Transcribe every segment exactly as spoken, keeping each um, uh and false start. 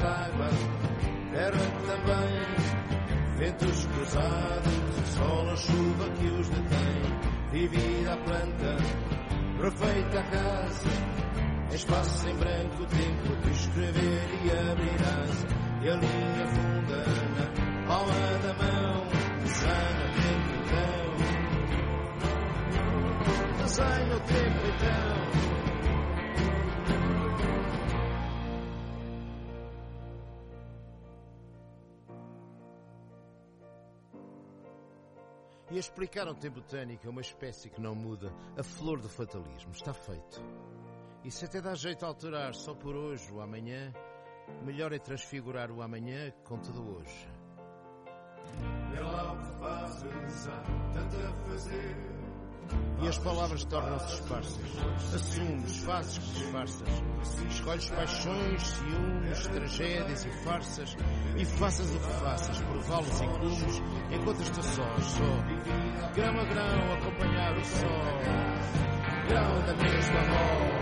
água, terra também, ventos cruzados, o sol, a chuva que os detém, vivida a planta, perfeita a casa, espaço em branco, tempo de escrever e abrir asa, e a linha funda na palma da mão, desenha o tempo então, desenha o tempo então. E a explicar ao tempo botânico, é uma espécie que não muda, a flor do fatalismo, está feito. E se até dá jeito a alterar só por hoje ou amanhã, melhor é transfigurar o amanhã com tudo hoje. É lá o que fazes, há tanto a fazer. E as palavras tornam-se esparsas. Assumes, fazes que disfarças. Escolhes paixões, ciúmes, tragédias e farsas. E faças o que faças, por vales e cumes, encontras-te só, só. Grão a grão, acompanhar o sol. Grão da mesma mão.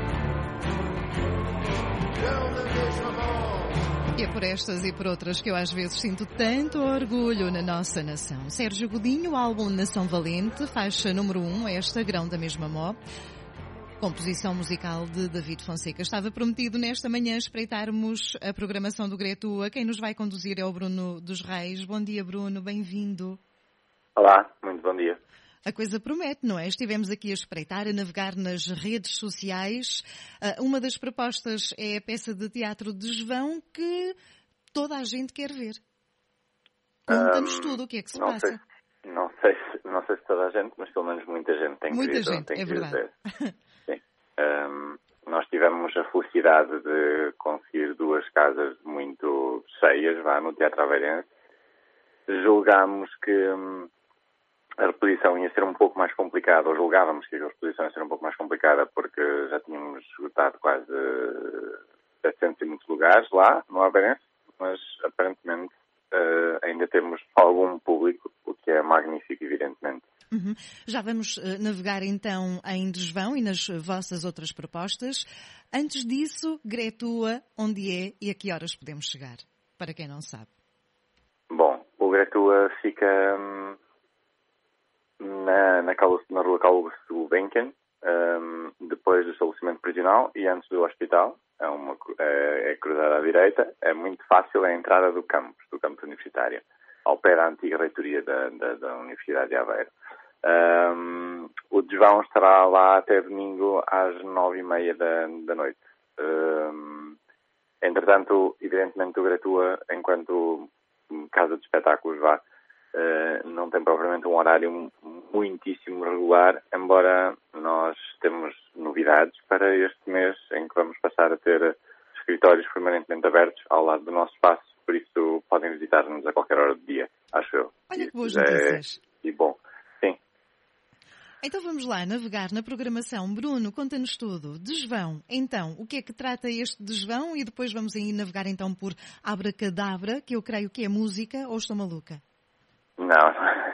Grão da mesma mão. E é por estas e por outras que eu às vezes sinto tanto orgulho na nossa nação. Sérgio Godinho, álbum Nação Valente, faixa número um, esta Grão da Mesma Mó. Composição musical de David Fonseca. Estava prometido nesta manhã espreitarmos a programação do Gretua. Quem nos vai conduzir é o Bruno dos Reis. Bom dia, Bruno, bem-vindo. Olá, muito bom dia. A coisa promete, não é? Estivemos aqui a espreitar, a navegar nas redes sociais. Uh, uma das propostas é a peça de teatro Desvão que toda a gente quer ver. Conta-nos um, tudo o que é que se não passa. Sei, não, sei se, não sei se toda a gente, mas pelo menos muita gente tem muita querido, gente, tem é verdade. Sim. Um, nós tivemos a felicidade de conseguir duas casas muito cheias, vá, no Teatro Aveirense. Julgámos que... Um, a reposição ia ser um pouco mais complicada, ou julgávamos que a reposição ia ser um pouco mais complicada porque já tínhamos esgotado quase setecentos e muitos lugares lá, no Aveirense, mas aparentemente uh, ainda temos algum público, o que é magnífico, evidentemente. Uhum. Já vamos uh, navegar então em Desvão e nas vossas outras propostas. Antes disso, Gretua, onde é e a que horas podemos chegar? Para quem não sabe. Bom, o Gretua fica... Hum, Na, na, na rua Carlos Gulbenkian, um, depois do estabelecimento prisional e antes do hospital. É, uma, é, é cruzada à direita. É muito fácil a entrada do campus, do campus universitário, ao pé da antiga reitoria da, da, da Universidade de Aveiro. Um, o Desvão estará lá até domingo às nove e meia da, da noite. Um, entretanto, evidentemente, o Gretua, enquanto casa de espetáculos, vá, Uh, não tem propriamente um horário muitíssimo regular, embora nós temos novidades para este mês em que vamos passar a ter escritórios permanentemente abertos ao lado do nosso espaço, por isso podem visitar-nos a qualquer hora do dia, acho eu. Olha que boas notícias. É... E bom, sim. Então vamos lá navegar na programação. Bruno, conta-nos tudo. Desvão, então, o que é que trata este desvão? E depois vamos aí navegar então por Abracadabra, que eu creio que é música, ou estou maluca? Não.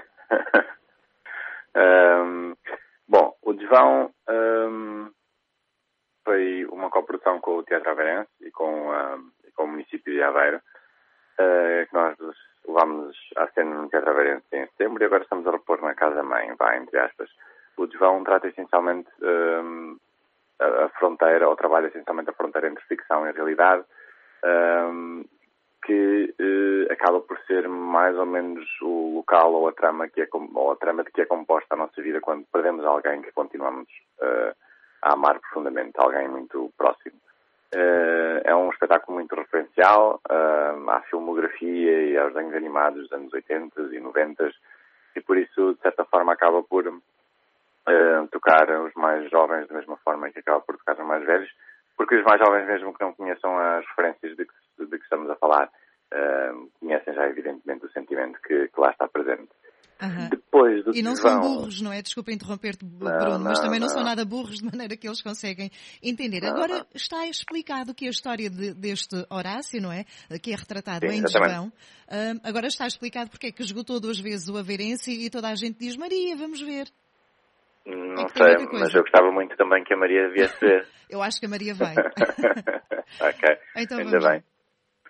um, bom, o Desvão um, foi uma coprodução com o Teatro Aveirense e com, um, e com o município de Aveiro, uh, que nós levámos à cena no Teatro Aveirense em setembro e agora estamos a repor na Casa-Mãe, vá, entre aspas. O Desvão trata essencialmente um, a, a fronteira, ou trabalha essencialmente a fronteira entre ficção e realidade, um, que eh, acaba por ser mais ou menos o local ou a trama que é ou a trama de que é composta a nossa vida quando perdemos alguém que continuamos uh, a amar profundamente, alguém muito próximo. Uh, é um espetáculo muito referencial uh, à filmografia e aos desenhos animados dos anos oitenta e noventa e por isso, de certa forma, acaba por uh, tocar os mais jovens da mesma forma que acaba por tocar os mais velhos, porque os mais jovens, mesmo que não conheçam as referências de que, de que estamos a falar, uh, conhecem já, evidentemente, o sentimento que, que lá está presente. Uhum. Depois do e não desvão... são burros, não é? Desculpa interromper-te, Bruno, não, mas também não, não são nada burros de maneira que eles conseguem entender. Não, Agora não. está explicado que a história de, deste Horácio, não é? Que é retratado Sim, em exatamente. Desvão. Uh, agora está explicado porque é que esgotou duas vezes o Aveirense e toda a gente diz: Maria, vamos ver. Não é sei, mas eu gostava muito também que a Maria viesse ver. Eu acho que a Maria vai. Ok, Então ainda vamos bem.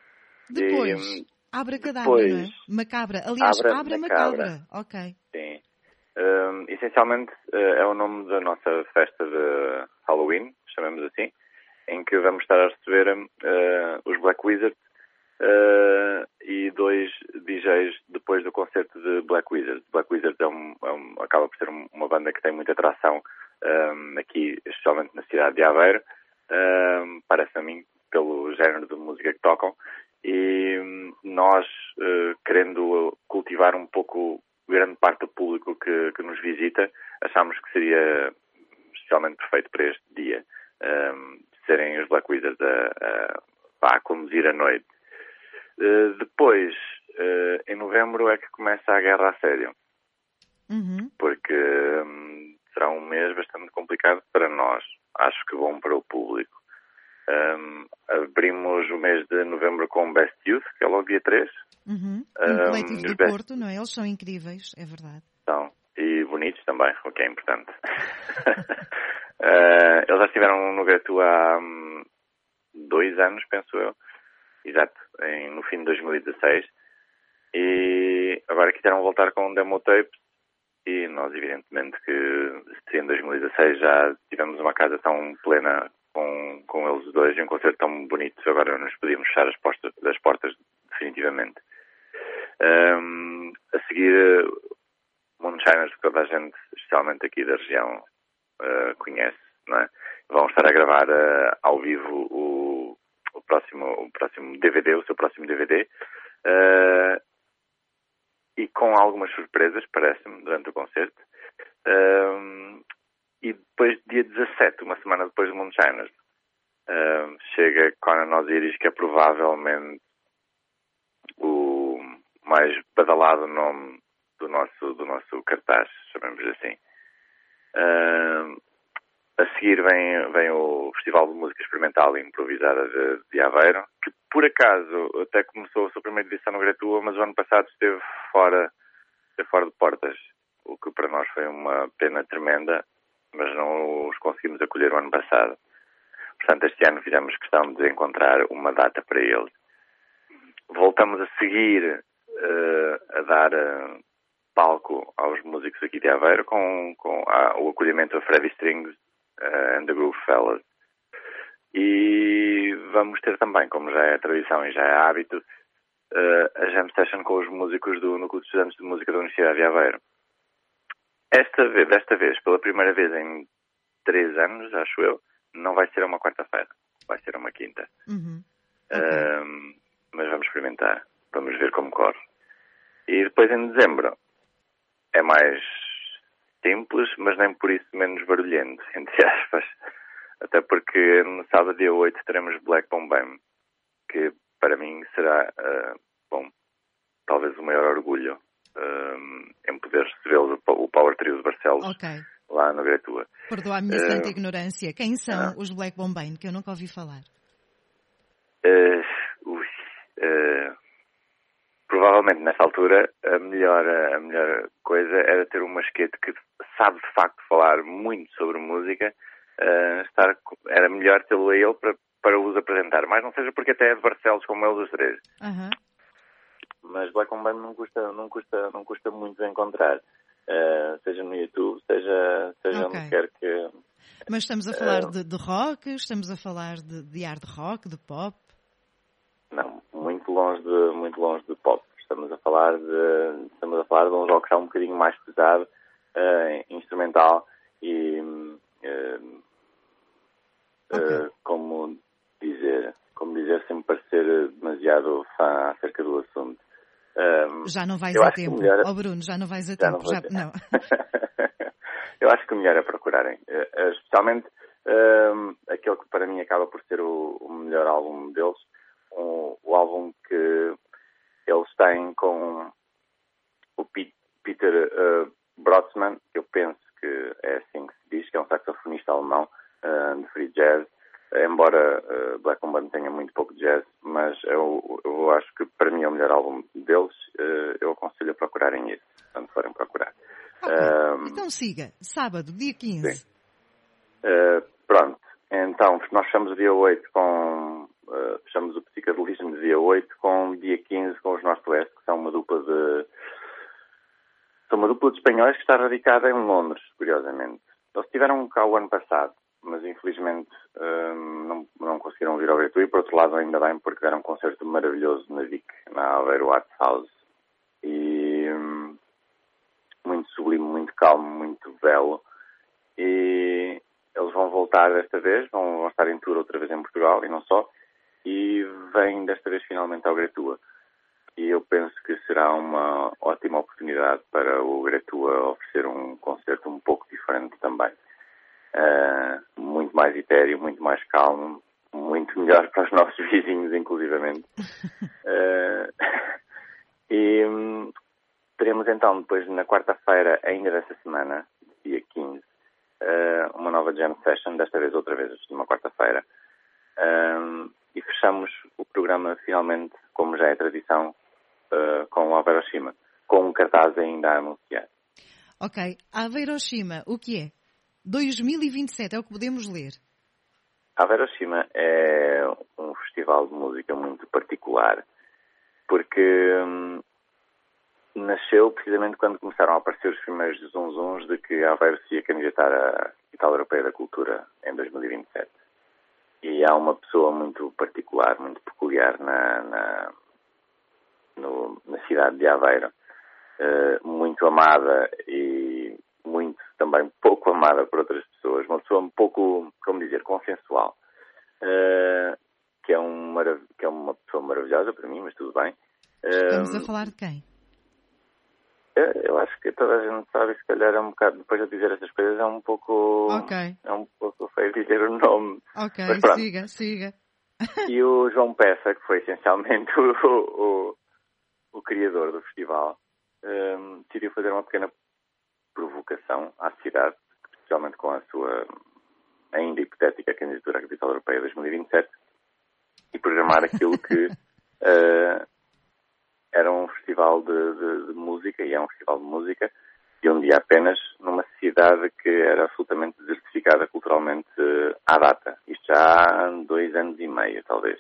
Depois, E, Abracadabra, depois, não é? Macabra. Aliás, Abra Abra Macabra. Macabra. Ok. Sim. Um, essencialmente uh, é o nome da nossa festa de Halloween, chamemos assim, em que vamos estar a receber uh, os Black Wizards uh, e dois D Js depois do concerto de Black Wizards. Black Wizards é um, é um, acaba por ser um, uma banda que tem muita atração um, aqui, especialmente na cidade de Aveiro, um, parece a mim, pelo género de música que tocam, e um, nós, uh, querendo cultivar um pouco grande parte do público que, que nos visita, achámos que seria especialmente perfeito para este dia, um, serem os Black Wizards a, a, a conduzir a noite. Uh, depois, uh, em novembro, é que começa a guerra a sério, Uhum. porque um, será um mês bastante complicado para nós, acho que bom para o público. Um, abrimos o mês de novembro com o Best Youth, que é logo dia três. Uhum. Um, Um coletivo do Best... Porto, não é? Eles são incríveis, é verdade. São. E bonitos também, o que é importante. uh, eles já estiveram no Gretu há um, dois anos, penso eu. Exato, em, no fim de dois mil e dezasseis. E agora quiseram voltar com um demo tape. E nós, evidentemente, que se em dois mil e dezasseis já tivemos uma casa tão plena com, com eles dois, e um concerto tão bonito, agora nos podíamos fechar as portas, das portas definitivamente. Um, a seguir, Moonshiners, que toda a gente, especialmente aqui da região, uh, conhece, não é? Vão estar a gravar uh, ao vivo o, o, próximo, o próximo D V D, o seu próximo D V D, uh, e com algumas surpresas, parece-me, durante o concerto. Um, e depois, dia dezassete, uma semana depois do Moonshiners, um, chega Conan Osiris, que é provavelmente o mais badalado nome do nosso, do nosso cartaz, chamemos assim. Um, a seguir vem, vem o Festival de Música Experimental e Improvisada de, de Aveiro, que por acaso até começou a sua primeira edição no Gretua, mas o ano passado esteve fora, esteve fora de portas, o que para nós foi uma pena tremenda, mas não os conseguimos acolher o ano passado. Portanto, este ano fizemos questão de encontrar uma data para eles. Voltamos a seguir uh, a dar uh, palco aos músicos aqui de Aveiro com, com a, o acolhimento a Freddy Strings uh, and the Groove Fellas. E vamos ter também, como já é tradição e já é hábito, uh, a jam session com os músicos do Núcleo de Estudantes de Música da Universidade de Aveiro. Esta vez, desta vez, pela primeira vez em três anos, acho eu, não vai ser uma quarta-feira, vai ser uma quinta. Uhum. Uh, Okay. Mas vamos experimentar, vamos ver como corre. E depois em dezembro é mais simples, mas nem por isso menos barulhento, entre aspas. Até porque no sábado dia oito teremos Black Bombay, que para mim será, uh, bom, talvez o maior orgulho uh, em poder recebê-los, o Power Trio de Barcelos, Ok. lá no Gretua. Perdoa a minha Uh, santa ignorância. Quem são uh, os Black Bombay, que eu nunca ouvi falar? Uh, ui, uh, provavelmente nesta altura a melhor, a melhor coisa era ter um masquete que sabe de facto falar muito sobre música. Uh, estar, era melhor tê-lo a ele para, para os apresentar, mas não seja porque até é de Barcelos como eles os três. Uhum. Mas Black Bombay não custa, não custa, não custa muito de encontrar, uh, seja no YouTube, seja, seja Ok. onde quer que... Mas estamos a falar Uh, de, de rock, estamos a falar de, de hard rock, de pop? Não, muito longe de, muito longe de pop. Estamos a falar de, estamos a falar de um rock já um bocadinho mais pesado, uh, instrumental e, uh, Ok. uh, como dizer, como dizer, sem parecer demasiado fã acerca do assunto. Um, Já não vais eu a acho que tempo. melhor- Oh Bruno, já não vais a Já tempo. não vou Já... ter. Não. Eu acho que o melhor é procurarem. Uh, especialmente um, aquele que para mim acaba por ser o, o melhor álbum deles. Um, o álbum que eles têm com o Pete, Peter uh, Brotzmann, que eu penso que é assim que se diz, que é um saxofonista alemão uh, de free jazz. Embora uh, Black Bombay tenha muito pouco de jazz, mas eu, eu acho que para mim é o melhor álbum deles. Uh, eu aconselho a procurarem isso, quando forem procurar. Ok. Um, Então siga. Sábado, dia quinze. Sim. Uh, pronto. Então, nós fechamos o dia oito com... Uh, fechamos o Psicadelismo de dia oito com dia quinze com os Northwest, que são uma dupla de são uma dupla de espanhóis que está radicada em Londres, curiosamente. Eles estiveram cá o ano passado, mas infelizmente um, não, não conseguiram vir ao Gretua, e por outro lado ainda bem, porque deram um concerto maravilhoso na Vic, na Aveiro Arts House. E um, muito sublime, muito calmo, muito belo. E eles vão voltar desta vez, vão, vão estar em tour outra vez em Portugal, e não só, e vêm desta vez finalmente ao Gretua. E eu penso que será uma ótima oportunidade para o Gretua oferecer um concerto um pouco diferente também. Uh, muito mais etéreo, muito mais calmo, muito melhor para os nossos vizinhos, inclusivamente. uh, e um, teremos então, depois, na quarta-feira, ainda desta semana, dia quinze, uh, uma nova jam session, desta vez outra vez, numa quarta-feira. Um, e fechamos o programa, finalmente, como já é tradição, uh, com o Averoshima, com um cartaz ainda a anunciar. Ok. Averoshima, o que é? dois mil e vinte e sete, é o que podemos ler. Averoshima é um festival de música muito particular, porque hum, nasceu precisamente quando começaram a aparecer os primeiros zunzuns de que a Aveiro se ia candidatar à Capital Europeia da Cultura em dois mil e vinte e sete. E há uma pessoa muito particular, muito peculiar na, na, no, na cidade de Aveiro, uh, muito amada e muito também pouco amada por outras pessoas, uma pessoa um pouco, como dizer, consensual, uh, que, é um marav- que é uma pessoa maravilhosa para mim, mas tudo bem. Estamos Uh, a falar de quem? Eu acho que toda a gente sabe, se calhar é um bocado, depois de dizer essas coisas, é um pouco, Ok. é um pouco feio dizer o nome. Ok, Mas pronto. siga, siga. E o João Peça, que foi essencialmente o, o, o criador do festival, um, decidiu fazer uma pequena provocação à cidade, especialmente com a sua ainda hipotética candidatura à Capital Europeia dois mil e vinte e sete, e programar aquilo que uh, era um festival de, de, de música, e é um festival de música, de um dia apenas, numa cidade que era absolutamente desertificada culturalmente uh, à data. Isto já há dois anos e meio, talvez.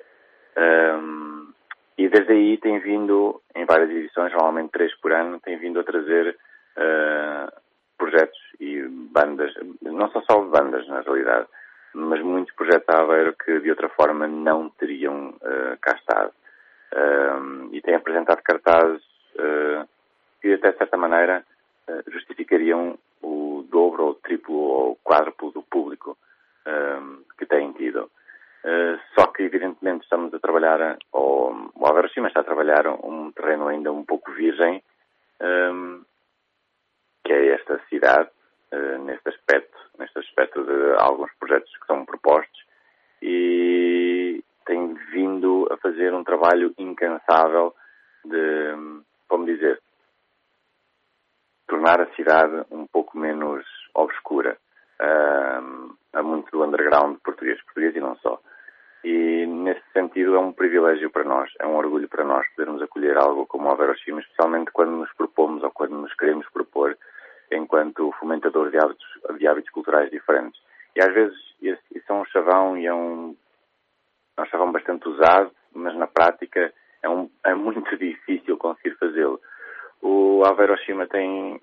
Um, e desde aí tem vindo, em várias edições, normalmente três por ano, tem vindo a trazer uh, projetos e bandas, não são só bandas, na realidade, mas muitos projetos à Aveiro que de outra forma não teriam uh, cá estado. Um, e tem apresentado cartazes uh, que, até de certa maneira, uh, justificariam o dobro, ou o triplo, ou o quádruplo do público um, que têm tido. Uh, só que, evidentemente, estamos a trabalhar, ou o Averoshima está a trabalhar um terreno ainda um pouco virgem, um, que é esta cidade, uh, neste aspecto, neste aspecto de alguns projetos que são propostos, e tem vindo a fazer um trabalho incansável de, como dizer, tornar a cidade um pouco menos obscura uh, a muito do underground português, português e não só. E, nesse sentido, é um privilégio para nós, é um orgulho para nós podermos acolher algo como o Averoshima, especialmente quando nos propomos ou quando nos queremos propor enquanto fomentadores de hábitos, de hábitos culturais diferentes. E, às vezes, isso é um chavão e é um É um chavão bastante usado, mas na prática é, um, é muito difícil conseguir fazê-lo. O Averoshima tem,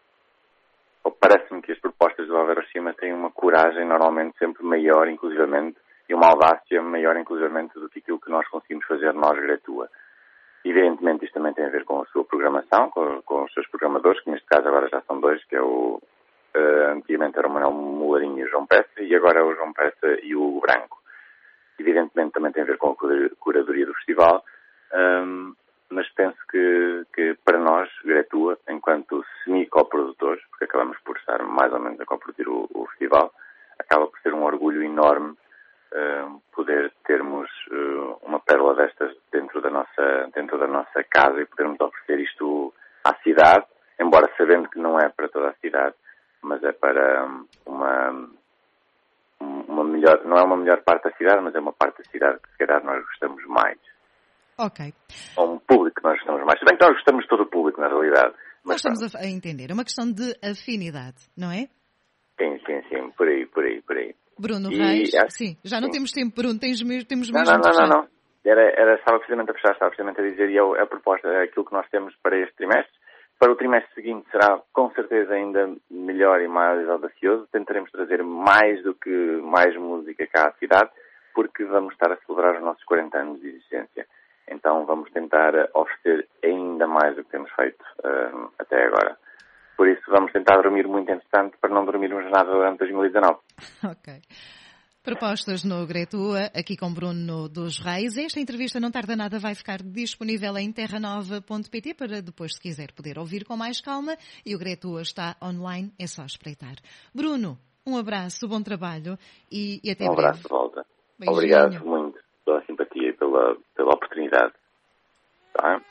ou parece-me que as propostas do Averoshima têm uma coragem normalmente sempre maior, inclusivamente, e uma audácia maior, inclusivamente, do que aquilo que nós conseguimos fazer nós, Gretua. Evidentemente, isto também tem a ver com a sua programação, com, com os seus programadores, que neste caso agora já são dois, que é o, uh, antigamente era o Manuel Mularinho e o João Peça, e agora é o João Peça e o Hugo Branco. Evidentemente também tem a ver com a curadoria do festival, um, mas penso que, que para nós, Gretua, enquanto semi-coprodutores, porque acabamos por estar mais ou menos a coproduzir o, o festival, acaba por ser um orgulho enorme um, poder termos uh, uma pérola destas dentro da nossa, dentro da nossa casa e podermos oferecer isto à cidade, embora sabendo que não é para toda a cidade, mas é para um, uma... uma melhor, não é uma melhor parte da cidade, mas é uma parte da cidade que se calhar nós gostamos mais. Ok. Ou um público que nós gostamos mais. Se bem que nós gostamos de todo o público, na realidade. Mas nós estamos a, a entender. É uma questão de afinidade, não é? Sim, sim, sim. Por aí, por aí, por aí. Bruno e Reis, acho, sim. Já não sim. temos tempo, Bruno. Temos mesmo, temos não, mesmo não, não, não, não. era, era, estava precisamente a fechar, estava precisamente a dizer, e a, a proposta, aquilo que nós temos para este trimestre. Para o trimestre seguinte será, com certeza, ainda melhor e mais audacioso. Tentaremos trazer mais do que mais música cá à cidade, porque vamos estar a celebrar os nossos quarenta anos de existência. Então vamos tentar oferecer ainda mais do que temos feito uh, até agora. Por isso vamos tentar dormir muito entretanto para não dormirmos nada durante dois mil e dezanove. Ok. Propostas no Gretua, aqui com Bruno dos Reis. Esta entrevista não tarda nada, vai ficar disponível em terra nova ponto pt para depois, se quiser, poder ouvir com mais calma. E o Gretua está online, é só espreitar. Bruno, um abraço, bom trabalho e, e até um breve. Um abraço de volta. Beijinho. Obrigado muito pela simpatia e pela, pela oportunidade. Tá?